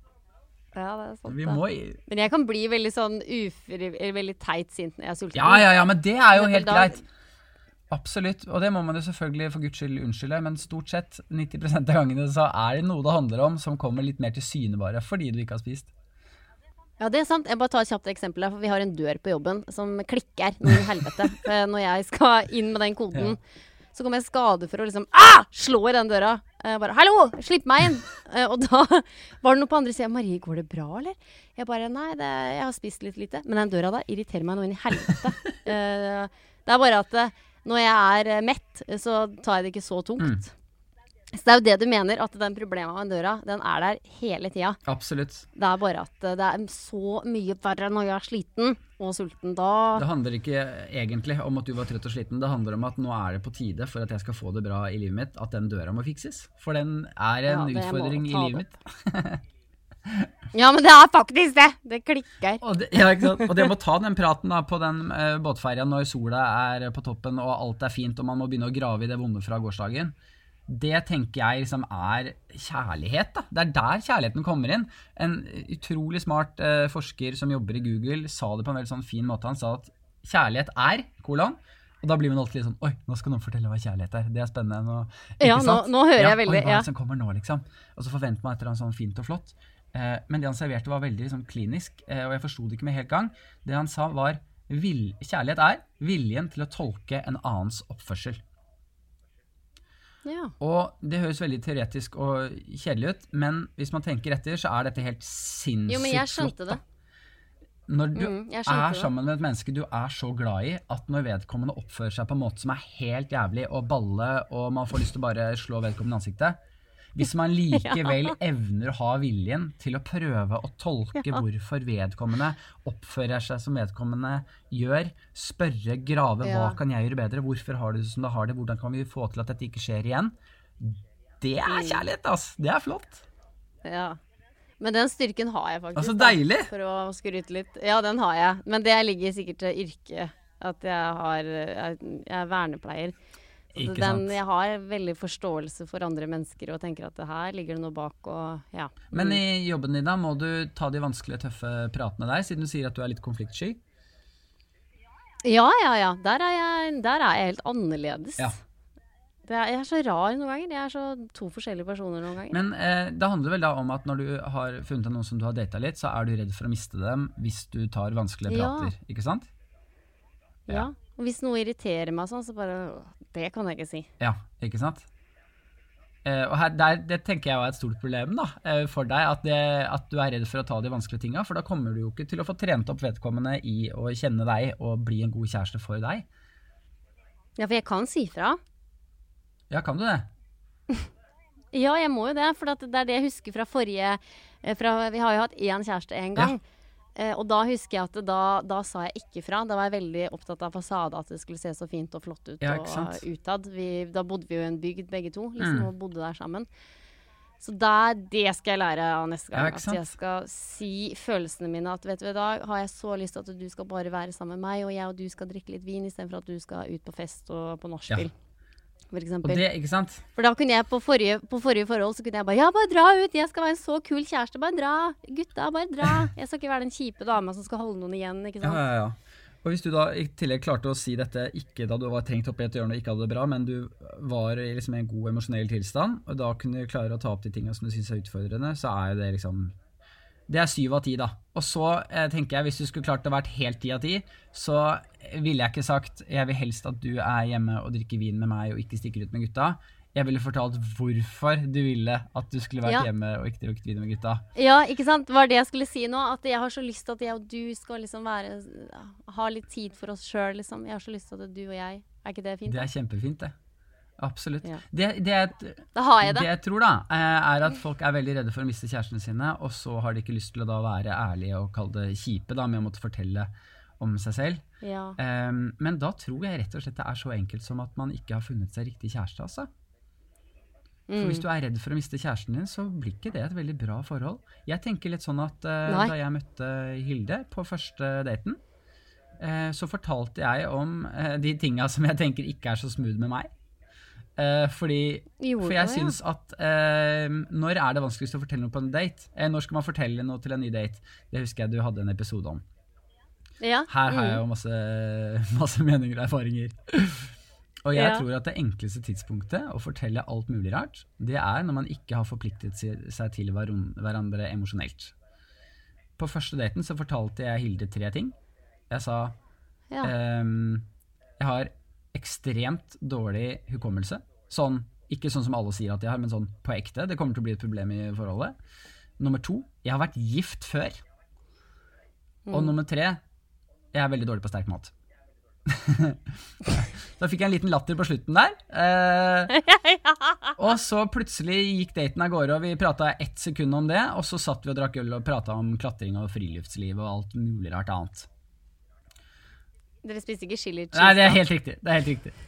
Ja, det er sant. Vi da. må... Men jeg kan bli veldig sånn ufri, eller veldig teit sint når jeg er sulten. Ja, ja, ja, men det er jo Men helt da- greit. Absolutt, og det må man jo selvfølgelig for Guds skyld unnskylde, men stort sett nitti prosent av gangene så er det noe det handler om som kommer litt mer til syne bare, fordi du ikke har spist. Ja, det er sant. Jeg bare tar et kjapt eksempel her, for vi har en dør på jobben som klikker noe i helvete. For når jeg skal inn med den koden, så kommer jeg i skade for å liksom ah! slå i den døra. Jeg bare, hallo, slipp meg inn! Eh, og da var det noe på andre siden. Marie, går det bra, eller? Jeg bare, nei, det, jeg har spist litt lite. Men den døra der irriterer meg noe inn i helvete. Eh, det er bare at eh, når jeg er eh, mett, så tar jeg det ikke så tungt. Så det er jo det du mener, at den problemet med den døra, den er der hele tida. Absolutt. Det er bare at eh, det er så mye verre når jeg er sliten og sulten. Da Det handler ikke egentlig om at du var trøtt og sliten, det handler om at nå er det på tide for at jeg skal få det bra i livet mitt, at den døra må fikses. For den er en Ja, det må utfordring i ta livet det. mitt. Ja, men det er faktisk det! Det klikker. Og det, ja, ikke sant? Og det må ta den praten da, på den uh, båtferja når sola er på toppen og alt er fint, og man må begynne å grave i det vonde fra gårsdagen. Det tenker jeg liksom er kjærlighet da. Det er der kjærligheten kommer inn. En utrolig smart uh, forsker som jobber i Google sa det på en veldig sånn fin måte. Han sa at kjærlighet er, kolon, Og da blir man alltid litt sånn, oi, nå skal noen fortelle hva kjærlighet er. Det er spennende. Nå, ja, nå, nå hører ja, jeg veldig, oi, hva er ja. det som kommer nå, liksom? Og så forventer man etter en sånn fint og flott. Eh, men det han serverte var veldig liksom, klinisk, eh, og jeg forstod det ikke med helt gang. Det han sa var, vil, kjærlighet er viljen til å tolke en annens oppførsel. Ja. Og det høres veldig teoretisk og kjedelig ut, men hvis man tenker etter, så er dette helt sinnssykt flott. Jo, men jeg skjønte det. Når du mm, er det. sammen med et menneske du er så glad i, at når vedkommende oppfører seg på en måte som er helt jævlig og balle, og man får lyst til å bare slå vedkommende i ansiktet, hvis man likevel ja. evner å ha viljen til å prøve å tolke ja. hvorfor vedkommende oppfører seg som vedkommende gjør, spørre, grave, ja. hva kan jeg gjøre bedre, hvorfor har du det som du har det, hvordan kan vi få til at dette ikke skjer igjen, det er kjærlighet, ass. Det er flott. Ja. Men den styrken har jeg faktisk. Altså deilig! Da, for å skryte litt. Ja, den har jeg. Men det ligger sikkert til yrket. At jeg har Jeg, jeg er vernepleier. Så den, jeg har veldig forståelse for andre mennesker og tenker at det her ligger det noe bak. Og, ja. Men i jobben din da, må du ta de vanskelige, tøffe pratene der, siden du sier at du er litt konfliktsky? Ja, ja, ja. Der er jeg, der er jeg helt annerledes. Ja. Det er, jeg er så rar noen ganger. Jeg er så to forskjellige personer noen ganger. Men eh, det handler vel da om at når du har funnet noen som du har datet litt, så er du redd for å miste dem hvis du tar vanskelige prater, ja. ikke sant? Ja. ja. Og hvis noe irriterer meg sånn, så bare, det kan jeg ikke si. Ja, ikke sant? Eh, og her, der, det tenker jeg er et stort problem da, eh, for deg, at, det, at du er redd for å ta de vanskelige tingene, for da kommer du jo ikke til å få trent opp vedkommende i å kjenne deg og bli en god kjæreste for deg. Ja, for jeg kan si fra. Ja, kan du det? Ja, jeg må jo det, for det er det jeg husker fra forrige, fra, vi har jo hatt en kjæreste en gang, ja. eh, og da husker jeg at da, da sa jeg ikke fra, da var jeg veldig opptatt av fasade, at det skulle se så fint og flott ut ja, og utad. Vi, da bodde vi jo i en bygd begge to, liksom, mm. og bodde der sammen. Så der, det skal jeg lære av neste gang, ja, at jeg skal si følelsene mine, at vet du, i dag har jeg så lyst til at du skal bare være sammen med meg, og jeg og du skal drikke litt vin, i stedet for at du skal ut på fest og på nachspiel. Ja. For eksempel. Og det, ikke sant? For da kunne jeg på forrige, på forrige forhold så kunne jeg bare, ja, bare dra ut, jeg skal være en så kul kjæreste, bare dra, gutta, bare dra. Jeg skal ikke være den kjipe dama som skal holde noen igjen, ikke sant? Ja, ja, ja. Og hvis du da i tillegg klarte å si dette, ikke da du var trengt opp i et hjørne og ikke hadde det bra, men du var i liksom en god emosjonell tilstand, og da kunne du klare å ta opp de tingene som du synes er utfordrende, så er det liksom... Det er syv av ti da. Og så eh, tenker jeg, hvis du skulle klart å vært helt ti av ti, så ville jeg ikke sagt, jeg vil helst at du er hjemme og drikker vin med meg og ikke stikker ut med gutta. Jeg ville fortalt hvorfor du ville at du skulle vært ja. hjemme og ikke drukket vin med gutta. Ja, ikke sant? Var det jeg skulle si nå, at jeg har så lyst til at jeg og du skal liksom være, ha litt tid for oss selv, liksom. Jeg har så lyst til at du og jeg, er ikke det fint? Det er kjempefint det. Absolutt. Ja. Det, det, da har jeg det. Det jeg tror da, er at folk er veldig redde for å miste kjærestene sine, og så har de ikke lyst til å da være ærlige og kalle det kjipe da, med å måtte fortelle om seg selv. Ja. Um, men da tror jeg rett og slett det er så enkelt som at man ikke har funnet seg riktig kjæreste, altså. For mm. hvis du er redd for å miste kjæresten din, så blir ikke det et veldig bra forhold. Jeg tenker litt sånn at uh, da jeg møtte Hilde på første daten, uh, så fortalte jeg om uh, de tingene som jeg tenker ikke er så smooth med meg. Uh, fordi, jo, for jeg synes at uh, når er det vanskeligst å fortelle noe på en date? Uh, når skal man fortelle noe til en ny date? Det husker jeg du hadde en episode om. Ja. Her har jeg jo masse, masse meninger og erfaringer. Og jeg ja. tror at det enkleste tidspunktet å fortelle alt mulig rart, det er når man ikke har forpliktet seg til hverandre emosjonelt. På første daten så fortalte jeg Hilde tre ting. Jeg sa ja. um, jeg har ekstremt dårlig hukommelse. Sånn, ikke sånn som alle sier at jeg har, men sånn på ekte. Det kommer til å bli et problem i forholdet. Nummer to, jeg har vært gift før. Mm. Og nummer tre, jeg er veldig dårlig på sterk mat. Da fikk jeg en liten latter på slutten der. Eh, og så plutselig gikk daten av gårde, og vi pratet ett sekund om det, og så satt vi og drakk øl og pratet om klatring og friluftsliv og alt mulig rart annet. Dere spiste ikke chili cheese? Nei, det er helt riktig. Det er helt riktig.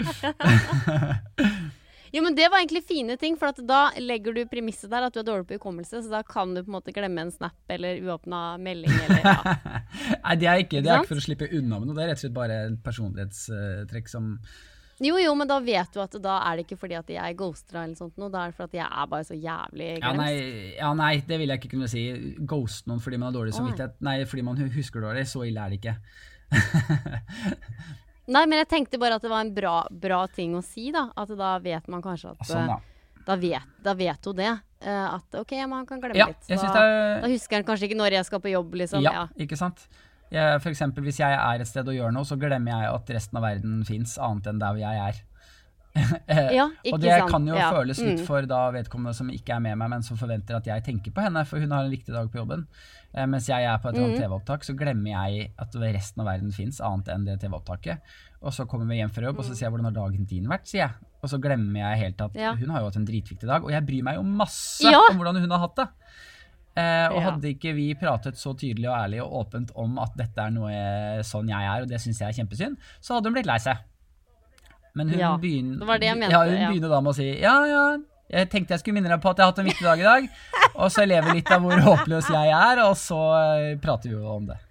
Jo, men det var egentlig fine ting, for at da legger du premisset der at du er dårlig på hukommelse, så da kan du på en måte glemme en snap eller uåpnet melding, eller ja. Nei, det er ikke, det er ikke for å slippe unna med noe, det er rett og slett bare en personlighetstrekk som... Jo, jo, men da vet du at da er det ikke fordi at jeg ghoster eller sånt noe, da er det for at jeg er bare så jævlig glemt. Ja, nei, ja, nei, det vil jeg ikke kunne si. Ghost noen fordi man har dårlig samvittighet. Nei, fordi man husker dårlig, så ille er det ikke. Nei, men jeg tenkte bare at det var en bra, bra ting å si, da. At da vet man kanskje at Sånn, da. Da vet, da vet hun det. Uh, at ok, man kan glemme Ja, litt. jeg Da, synes det er- da husker han kanskje ikke når jeg skal på jobb, liksom. Ja, Ja. ikke sant? Jeg, for eksempel, hvis jeg er et sted og gjør noe, så glemmer jeg at resten av verden finnes, annet enn der hvor jeg er. Ja, ikke og det sant. kan jo Ja. føles litt Mm. for da vedkommende som ikke er med meg, men som forventer at jeg tenker på henne, for hun har en viktig dag på jobben. Eh, mens jeg er på et Mm. annet T V-opptak, så glemmer jeg at resten av verden finnes, annet enn det T V-opptaket. Og så kommer vi hjem fra jobb, og så sier jeg hvordan har dagen din vært, sier jeg. Og så glemmer jeg helt at Ja. hun har jo hatt en dritviktig dag, og jeg bryr meg jo masse Ja. om hvordan hun har hatt det. Eh, og Ja. hadde ikke vi pratet så tydelig og ærlig og åpent om at dette er noe jeg, sånn jeg er, og det synes jeg er kjempesynd, så hadde hun blitt lei seg. Men hun, Ja, begynner, det var det jeg mente, ja, hun ja. begynner da med å si, ja, ja, jeg tenkte jeg skulle minne deg på at jeg har hatt en viktig dag i dag, og så lever litt av hvor håpløs jeg er, og så eh, prater vi jo om det.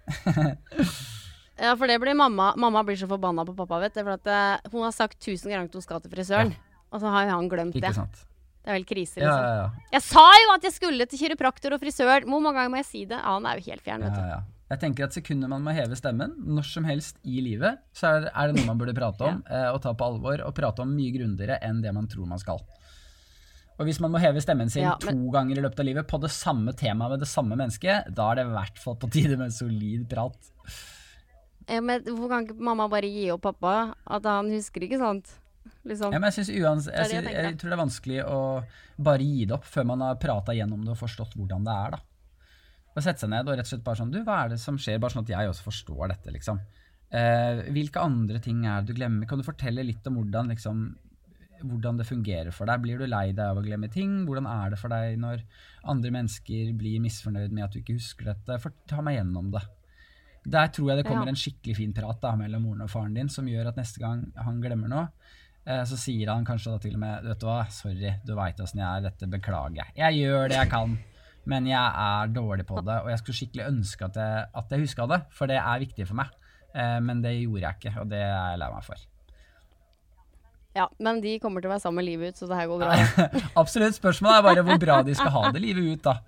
Ja, for det blir mamma. Mamma blir så forbanna på pappa, vet du. For at eh, hun har sagt tusen ganger at hun skal til frisøren. Ja. Og så har jo han glemt det. Ikke sant? Det er vel krise, Ja, liksom. ja, ja. Jeg sa jo at jeg skulle til kiropraktor og frisør. Hvor mange ganger må jeg si det? Ja, han er jo helt fjern, vet Ja, du. ja. Jeg tenker at sekunder man må heve stemmen, når som helst i livet, så er det, er det noe man burde prate om, eh, og ta på alvor, og prate om mye grundigere enn det man tror man skal. Og hvis man må heve stemmen sin Ja, to men- ganger i løpet av livet på det samme temaet med det samme mennesket, da er det i hvert fall på tide med en solid prat. Ja, men hvorfor kan ikke mamma bare gi opp pappa? At han husker ikke sant? Liksom. Ja, men jeg, synes uans, jeg, Det er det synes, jeg jeg, tenker. tror det er vanskelig å bare gi det opp før man har pratet gjennom det og forstått hvordan det er da. Og sette seg ned og rett og slett bare sånn, du, hva er det som skjer? Bare sånn at jeg også forstår dette, liksom. Eh, hvilke andre ting er det du glemmer? Kan du fortelle litt om hvordan, liksom, hvordan det fungerer for deg? Blir du lei deg av å glemme ting? Hvordan er det for deg når andre mennesker blir misfornøyd med at du ikke husker dette? For, ta meg gjennom det. Der tror jeg det kommer Ja. en skikkelig fin prat da, mellom moren og faren din, som gjør at neste gang han glemmer noe, eh, så sier han kanskje da til og med, vet du hva, sorry, du vet hvordan jeg er, dette beklager jeg. Jeg gjør det jeg kan, men jeg er dårlig på det, og jeg skulle skikkelig ønske at jeg, at jeg husket det, for det er viktig for meg. Eh, men det gjorde jeg ikke, og det er jeg lei meg for. Ja, men de kommer til å være sammen livet ut, så det her går bra. Absolutt, spørsmålet er bare hvor bra de skal ha det livet ut da.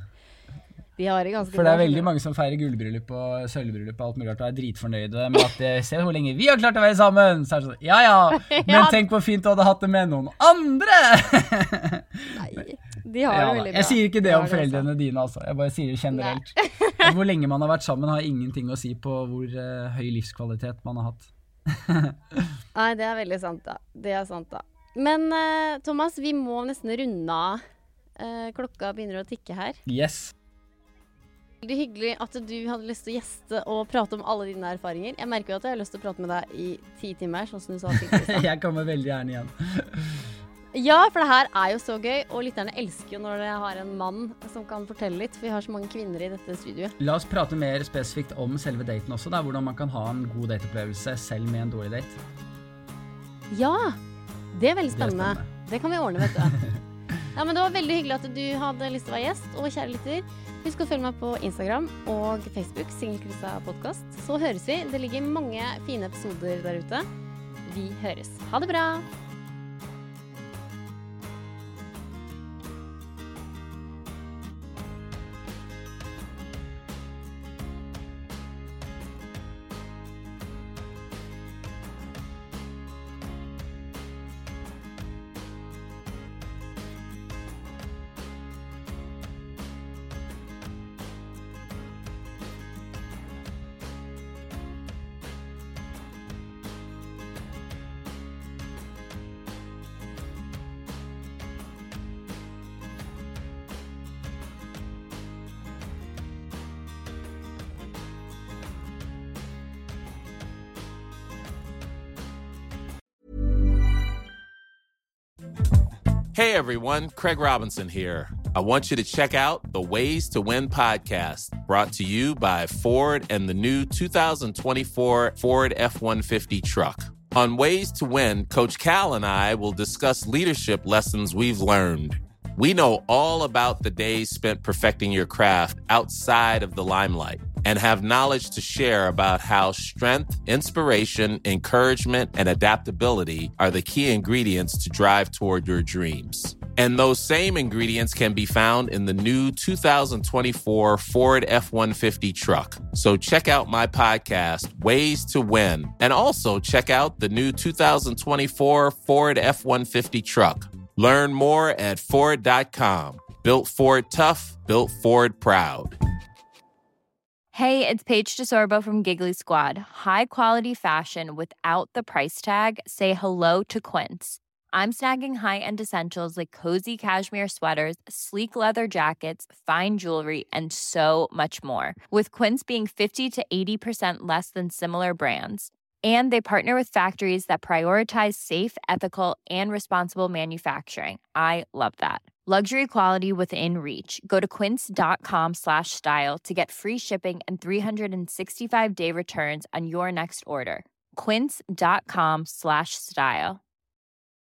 De har det ganske For det er bra, veldig skjønner mange som feirer gullbryllup og sølvbryllup og alt mulig rart, og er dritfornøyde med at de ser hvor lenge vi har klart å være sammen. Så er det sånn, ja ja, men Ja. tenk hvor fint du hadde hatt det med noen andre. du. Nei, de har Ja, det da. veldig bra. Jeg sier ikke det De om har det, altså. foreldrene dine, altså. Jeg bare sier det generelt. At hvor lenge man har vært sammen har ingenting å si på hvor uh, høy livskvalitet man har hatt. Nei, det er veldig sant da. Det er sant da. Men eh, Thomas, vi må nesten runde av. Eh, klokka begynner å tikke her. Yes. Veldig hyggelig at du hadde lyst til å gjeste og prate om alle dine erfaringer. Jeg merker jo at jeg har lyst til å prate med deg i ti timer, sånn som du sa tidligere. Jeg kommer veldig gjerne igjen. Ja, for det her er jo så gøy, og lytterne elsker jo når jeg har en mann som kan fortelle litt, for vi har så mange kvinner i dette studioet. La oss prate mer spesifikt om selve daten også, da, hvordan man kan ha en god dateopplevelse selv med en dårlig date. Ja, det er veldig Det er spennende. spennende. Det kan vi ordne, vet du. Ja, men det var veldig hyggelig at du hadde lyst til å være gjest, og kjære lytter, husk å følge meg på Instagram og Facebook, Singelkrisa podcast. Så høres vi. Det ligger mange fine episoder der ute. Vi høres. Ha det bra! Hey everyone, Craig Robinson here. I want you to check out the Ways to Win podcast, brought to you by Ford and the new two thousand twenty-four Ford F one fifty truck. On Ways to Win, Coach Cal and I will discuss leadership lessons we've learned. We know all about the days spent perfecting your craft outside of the limelight and have knowledge to share about how strength, inspiration, encouragement, and adaptability are the key ingredients to drive toward your dreams. And those same ingredients can be found in the new two thousand twenty-four Ford F one fifty truck. So check out my podcast, Ways to Win, and also check out the new two thousand twenty-four Ford F one fifty truck. Learn more at Ford dot com. Built Ford tough, built Ford proud. Hey, it's Paige DeSorbo from Giggly Squad. High quality fashion without the price tag. Say hello to Quince. I'm snagging high-end essentials like cozy cashmere sweaters, sleek leather jackets, fine jewelry, and so much more. With Quince being fifty to eighty percent less than similar brands. And they partner with factories that prioritize safe, ethical, and responsible manufacturing. I love that. Luxury quality within reach. Go to quince.com slash style to get free shipping and three sixty-five day returns on your next order. Quince.com slash style.